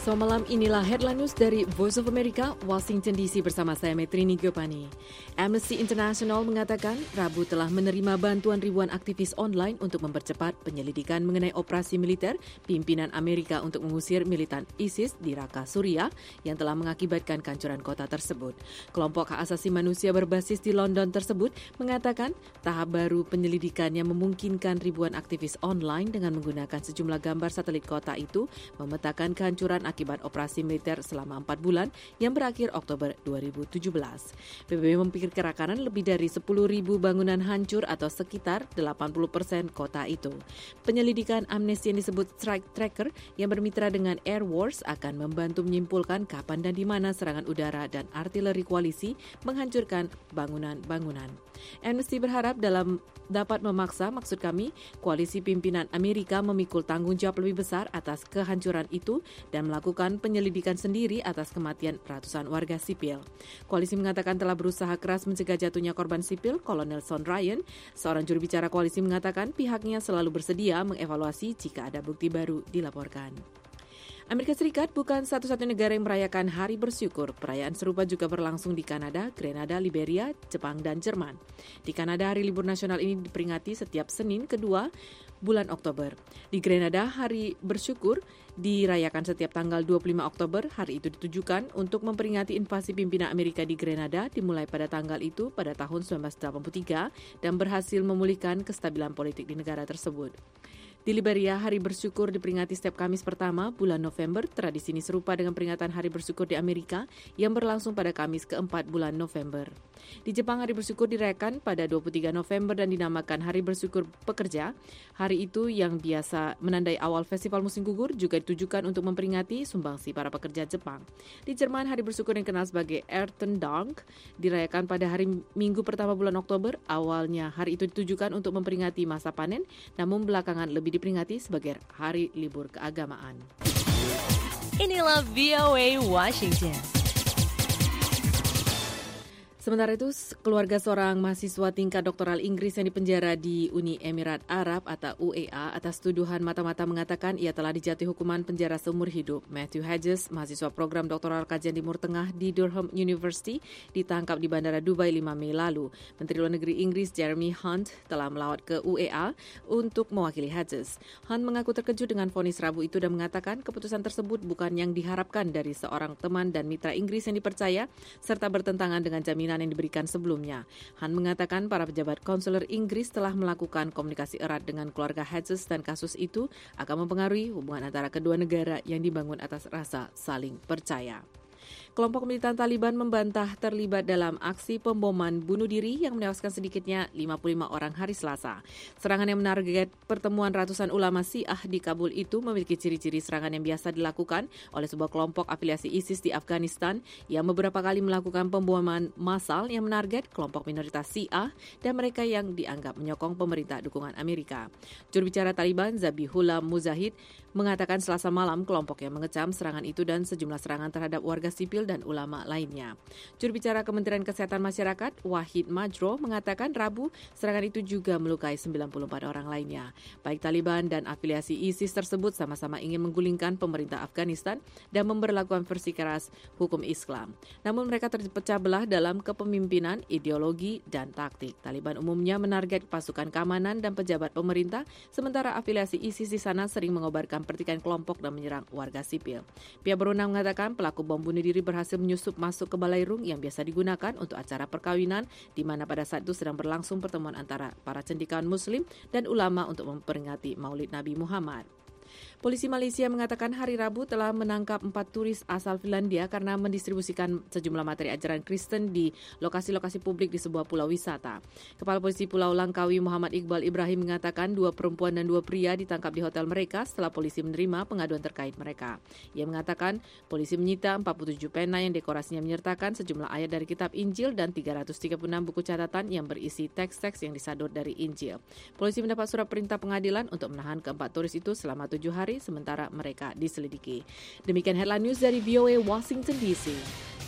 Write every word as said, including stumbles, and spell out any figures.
So malam inilah headline news dari Voice of America, Washington D C bersama saya Metrini Giopani. Amnesty International mengatakan Rabu telah menerima bantuan ribuan aktivis online untuk mempercepat penyelidikan mengenai operasi militer pimpinan Amerika untuk mengusir militan ISIS di Raqqa, Suriah yang telah mengakibatkan kehancuran kota tersebut. Kelompok hak asasi manusia berbasis di London tersebut mengatakan tahap baru penyelidikan yang memungkinkan ribuan aktivis online dengan menggunakan sejumlah gambar satelit kota itu memetakan kehancuran akibat operasi militer selama empat bulan yang berakhir Oktober dua ribu tujuh belas. P B B memperkirakan lebih dari sepuluh ribu bangunan hancur atau sekitar delapan puluh persen kota itu. Penyelidikan Amnesty yang disebut Strike Tracker yang bermitra dengan Air Wars akan membantu menyimpulkan kapan dan di mana serangan udara dan artileri koalisi menghancurkan bangunan-bangunan. Amnesty berharap dalam dapat memaksa, maksud kami, koalisi pimpinan Amerika memikul tanggung jawab lebih besar atas kehancuran itu dan melakukan penyelidikan sendiri atas kematian ratusan warga sipil. Koalisi mengatakan telah berusaha keras mencegah jatuhnya korban sipil. Kolonel Sean Ryan, seorang juru bicara koalisi, mengatakan pihaknya selalu bersedia mengevaluasi jika ada bukti baru dilaporkan. Amerika Serikat bukan satu-satunya negara yang merayakan Hari Bersyukur. Perayaan serupa juga berlangsung di Kanada, Grenada, Liberia, Jepang, dan Jerman. Di Kanada, Hari Libur Nasional ini diperingati setiap Senin kedua bulan Oktober. Di Grenada, Hari Bersyukur dirayakan setiap tanggal dua puluh lima Oktober. Hari itu ditujukan untuk memperingati invasi pimpinan Amerika di Grenada dimulai pada tanggal itu pada tahun seribu sembilan ratus delapan puluh tiga dan berhasil memulihkan kestabilan politik di negara tersebut. Di Liberia, Hari Bersyukur diperingati setiap Kamis pertama bulan November. Tradisi ini serupa dengan peringatan Hari Bersyukur di Amerika yang berlangsung pada Kamis keempat bulan November. Di Jepang, Hari Bersyukur dirayakan pada dua puluh tiga November dan dinamakan Hari Bersyukur Pekerja. Hari itu yang biasa menandai awal festival musim gugur juga ditujukan untuk memperingati sumbangsi para pekerja Jepang. Di Jerman, Hari Bersyukur yang dikenal sebagai Erntedank dirayakan pada hari Minggu pertama bulan Oktober. Awalnya hari itu ditujukan untuk memperingati masa panen, namun belakangan lebih diperingati sebagai hari libur keagamaan. Inilah V O A Washington. Sementara itu, keluarga seorang mahasiswa tingkat doktoral Inggris yang dipenjara di Uni Emirat Arab atau U A E atas tuduhan mata-mata mengatakan ia telah dijatuhi hukuman penjara seumur hidup. Matthew Hedges, mahasiswa program doktoral kajian Timur Tengah di Durham University, ditangkap di Bandara Dubai lima Mei lalu. Menteri Luar Negeri Inggris Jeremy Hunt telah melawat ke U A E untuk mewakili Hedges. Hunt mengaku terkejut dengan vonis Rabu itu dan mengatakan keputusan tersebut bukan yang diharapkan dari seorang teman dan mitra Inggris yang dipercaya, serta bertentangan dengan jaminan yang diberikan sebelumnya. Han mengatakan para pejabat konsuler Inggris telah melakukan komunikasi erat dengan keluarga Hedges dan kasus itu akan mempengaruhi hubungan antara kedua negara yang dibangun atas rasa saling percaya. Kelompok militan Taliban membantah terlibat dalam aksi pemboman bunuh diri yang menewaskan sedikitnya lima puluh lima orang hari Selasa. Serangan yang menarget pertemuan ratusan ulama Syiah di Kabul itu memiliki ciri-ciri serangan yang biasa dilakukan oleh sebuah kelompok afiliasi ISIS di Afghanistan yang beberapa kali melakukan pemboman massal yang menarget kelompok minoritas Syiah dan mereka yang dianggap menyokong pemerintah dukungan Amerika. Juru bicara Taliban Zabihullah Mujahid mengatakan Selasa malam kelompok yang mengecam serangan itu dan sejumlah serangan terhadap warga sipil dan ulama lainnya. Juru bicara Kementerian Kesehatan Masyarakat Wahid Majro mengatakan Rabu serangan itu juga melukai sembilan puluh empat orang lainnya. Baik Taliban dan afiliasi ISIS tersebut sama-sama ingin menggulingkan pemerintah Afghanistan dan memberlakukan versi keras hukum Islam. Namun mereka terpecah belah dalam kepemimpinan, ideologi, dan taktik. Taliban umumnya menarget pasukan keamanan dan pejabat pemerintah, sementara afiliasi ISIS di sana sering mengobarkan pertikaian kelompok dan menyerang warga sipil. Pihak berwenang mengatakan pelaku bom bunuh diri berhasil menyusup masuk ke balairung yang biasa digunakan untuk acara perkawinan, di mana pada saat itu sedang berlangsung pertemuan antara para cendekiawan Muslim dan ulama untuk memperingati Maulid Nabi Muhammad. Polisi Malaysia mengatakan hari Rabu telah menangkap empat turis asal Finlandia karena mendistribusikan sejumlah materi ajaran Kristen di lokasi-lokasi publik di sebuah pulau wisata. Kepala Polisi Pulau Langkawi Muhammad Iqbal Ibrahim mengatakan dua perempuan dan dua pria ditangkap di hotel mereka setelah polisi menerima pengaduan terkait mereka. Ia mengatakan polisi menyita empat puluh tujuh pena yang dekorasinya menyertakan sejumlah ayat dari kitab Injil dan tiga ratus tiga puluh enam buku catatan yang berisi teks-teks yang disadur dari Injil. Polisi mendapat surat perintah pengadilan untuk menahan keempat turis itu selama tujuh hari sementara mereka diselidiki. Demikian headline news dari V O A Washington D C.